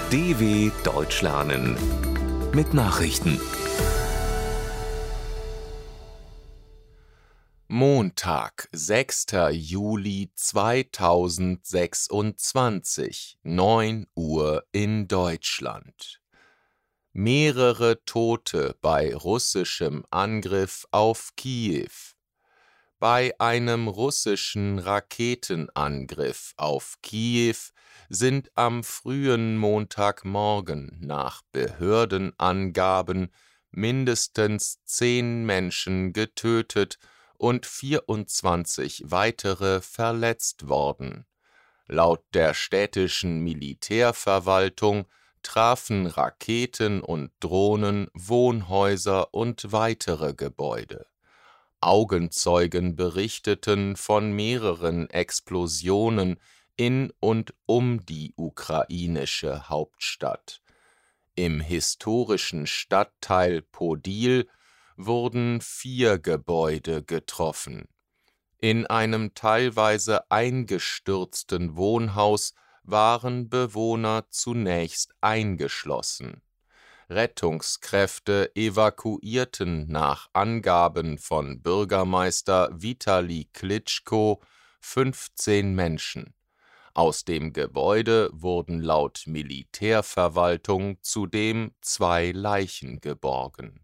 DW Deutsch lernen mit Nachrichten. Montag, 6. Juli 2026, 9 Uhr in Deutschland. Mehrere Tote bei russischem Angriff auf Kiew. Bei einem russischen Raketenangriff auf Kiew sind am frühen Montagmorgen nach Behördenangaben mindestens 10 Menschen getötet und 24 weitere verletzt worden. Laut der städtischen Militärverwaltung trafen Raketen und Drohnen Wohnhäuser und weitere Gebäude. Augenzeugen berichteten von mehreren Explosionen in und um die ukrainische Hauptstadt. Im historischen Stadtteil Podil wurden 4 Gebäude getroffen. In einem teilweise eingestürzten Wohnhaus waren Bewohner zunächst eingeschlossen. Rettungskräfte evakuierten nach Angaben von Bürgermeister Vitali Klitschko 15 Menschen. Aus dem Gebäude wurden laut Militärverwaltung zudem 2 Leichen geborgen.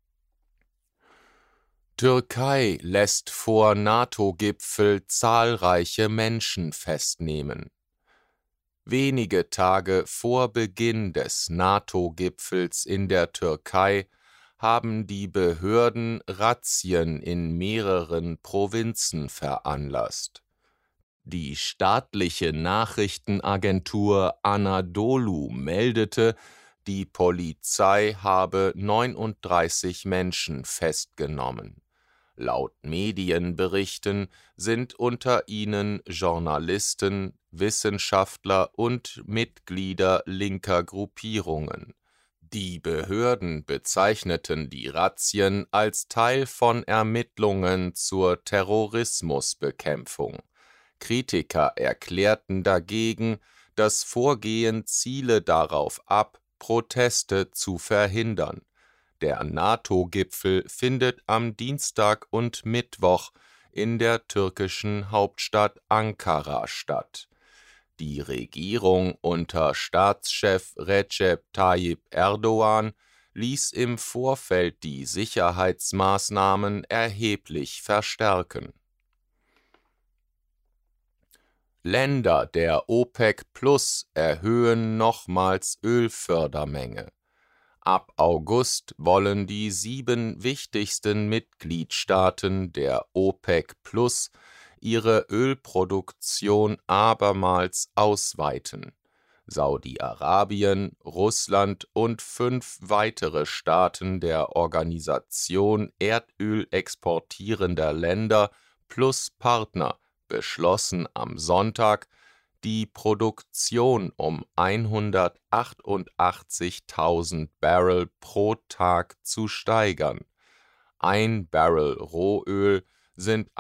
Türkei lässt vor NATO-Gipfel zahlreiche Menschen festnehmen. Wenige Tage vor Beginn des NATO-Gipfels in der Türkei haben die Behörden Razzien in mehreren Provinzen veranlasst. Die staatliche Nachrichtenagentur Anadolu meldete, die Polizei habe 39 Menschen festgenommen. Laut Medienberichten sind unter ihnen Journalisten, Wissenschaftler und Mitglieder linker Gruppierungen. Die Behörden bezeichneten die Razzien als Teil von Ermittlungen zur Terrorismusbekämpfung. Kritiker erklärten dagegen, das Vorgehen ziele darauf ab, Proteste zu verhindern. Der NATO-Gipfel findet am Dienstag und Mittwoch in der türkischen Hauptstadt Ankara statt. Die Regierung unter Staatschef Recep Tayyip Erdogan ließ im Vorfeld die Sicherheitsmaßnahmen erheblich verstärken. Länder der OPEC Plus erhöhen nochmals Ölfördermenge. Ab August wollen die 7 wichtigsten Mitgliedstaaten der OPEC Plus ihre Ölproduktion abermals ausweiten. Saudi-Arabien, Russland und 5 weitere Staaten der Organisation Erdöl exportierender Länder plus Partner beschlossen am Sonntag, die Produktion um 188.000 Barrel pro Tag zu steigern. 1 Barrel Rohöl sind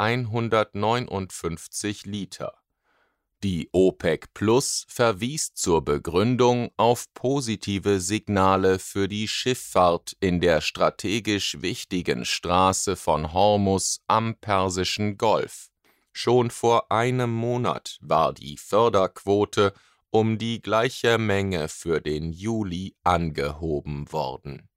159 Liter. Die OPEC Plus verwies zur Begründung auf positive Signale für die Schifffahrt in der strategisch wichtigen Straße von Hormuz am Persischen Golf. Schon vor einem Monat war die Förderquote um die gleiche Menge für den Juli angehoben worden.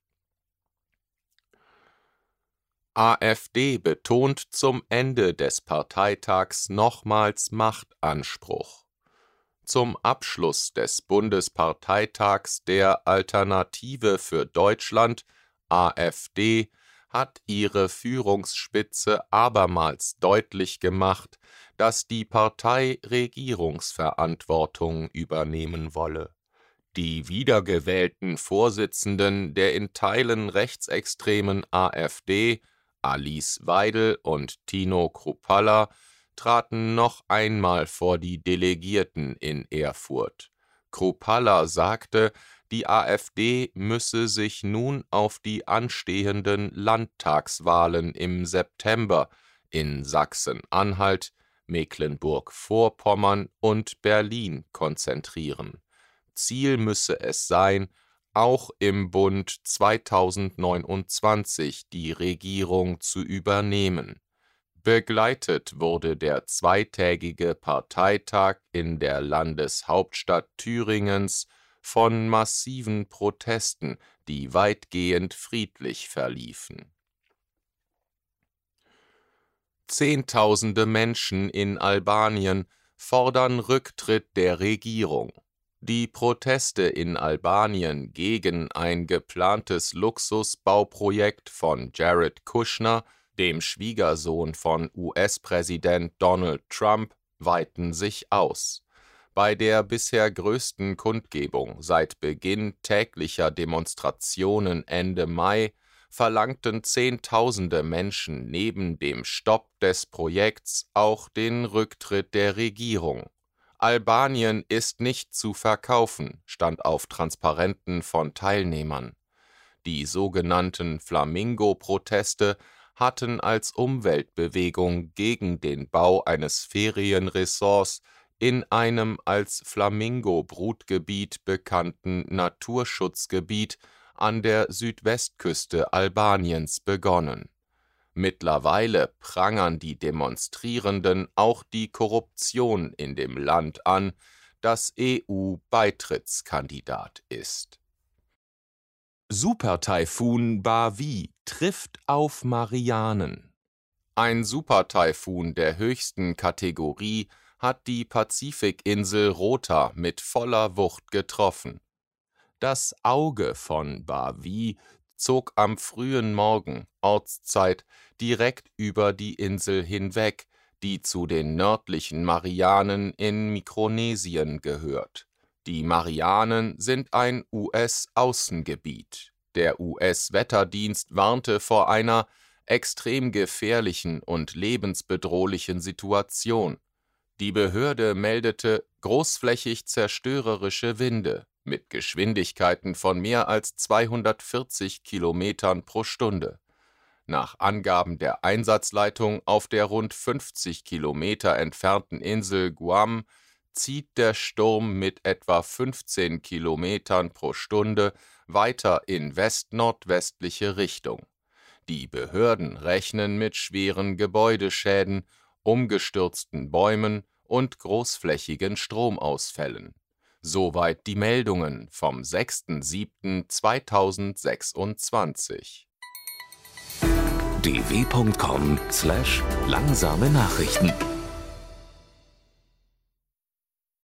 AfD betont zum Ende des Parteitags nochmals Machtanspruch. Zum Abschluss des Bundesparteitags der Alternative für Deutschland, AfD, hat ihre Führungsspitze abermals deutlich gemacht, dass die Partei Regierungsverantwortung übernehmen wolle. Die wiedergewählten Vorsitzenden der in Teilen rechtsextremen AfD, Alice Weidel und Tino Kruppalla, traten noch einmal vor die Delegierten in Erfurt. Kruppalla sagte, die AfD müsse sich nun auf die anstehenden Landtagswahlen im September in Sachsen-Anhalt, Mecklenburg-Vorpommern und Berlin konzentrieren. Ziel müsse es sein, auch im Bund 2029 die Regierung zu übernehmen. Begleitet wurde der zweitägige Parteitag in der Landeshauptstadt Thüringens von massiven Protesten, die weitgehend friedlich verliefen. Zehntausende Menschen in Albanien fordern Rücktritt der Regierung. Die Proteste in Albanien gegen ein geplantes Luxusbauprojekt von Jared Kushner, dem Schwiegersohn von US-Präsident Donald Trump, weiten sich aus. Bei der bisher größten Kundgebung seit Beginn täglicher Demonstrationen Ende Mai verlangten Zehntausende Menschen neben dem Stopp des Projekts auch den Rücktritt der Regierung. Albanien ist nicht zu verkaufen, stand auf Transparenten von Teilnehmern. Die sogenannten Flamingo-Proteste hatten als Umweltbewegung gegen den Bau eines Ferienresorts in einem als Flamingo-Brutgebiet bekannten Naturschutzgebiet an der Südwestküste Albaniens begonnen. Mittlerweile prangern die Demonstrierenden auch die Korruption in dem Land an, das EU-Beitrittskandidat ist. Supertaifun Bavi trifft auf Marianen. Ein Supertaifun der höchsten Kategorie hat die Pazifikinsel Rota mit voller Wucht getroffen. Das Auge von Bavi zog am frühen Morgen Ortszeit direkt über die Insel hinweg, die zu den nördlichen Marianen in Mikronesien gehört. Die Marianen sind ein US-Außengebiet. Der US-Wetterdienst warnte vor einer extrem gefährlichen und lebensbedrohlichen Situation. Die Behörde meldete großflächig zerstörerische Winde mit Geschwindigkeiten von mehr als 240 Kilometern pro Stunde. Nach Angaben der Einsatzleitung auf der rund 50 Kilometer entfernten Insel Guam zieht der Sturm mit etwa 15 Kilometern pro Stunde weiter in west-nordwestliche Richtung. Die Behörden rechnen mit schweren Gebäudeschäden, umgestürzten Bäumen und großflächigen Stromausfällen. Soweit die Meldungen vom 6.7.2026. dw.com/langsame Nachrichten